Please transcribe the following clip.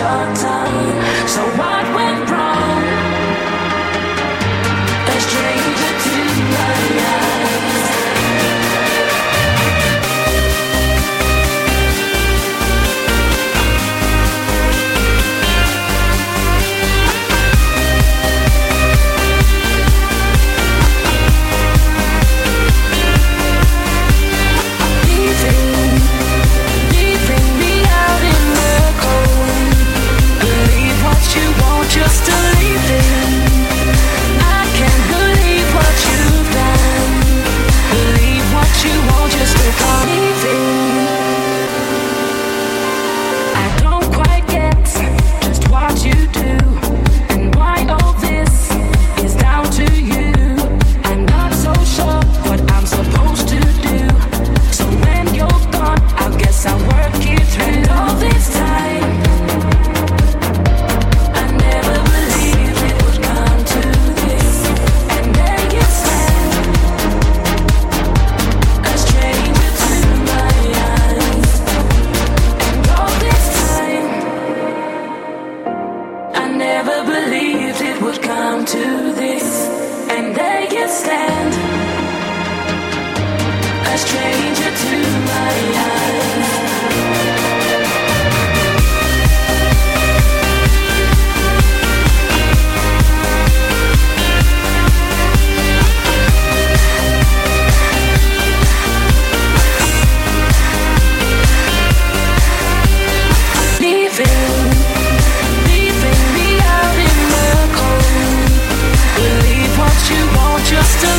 your tongue. So what went wrong? A stranger to my eyes. Just to leave it. I can't believe what you've done. Believe what you want just to come leaving. I don't quite get just what you do and why all this is down to you. I'm not so sure what I'm supposed to do. So when you're gone, I guess I'll work it through all this time. To this, and there you stand, a stranger to my eyes. Leaving me out in the cold. Believe what you want just to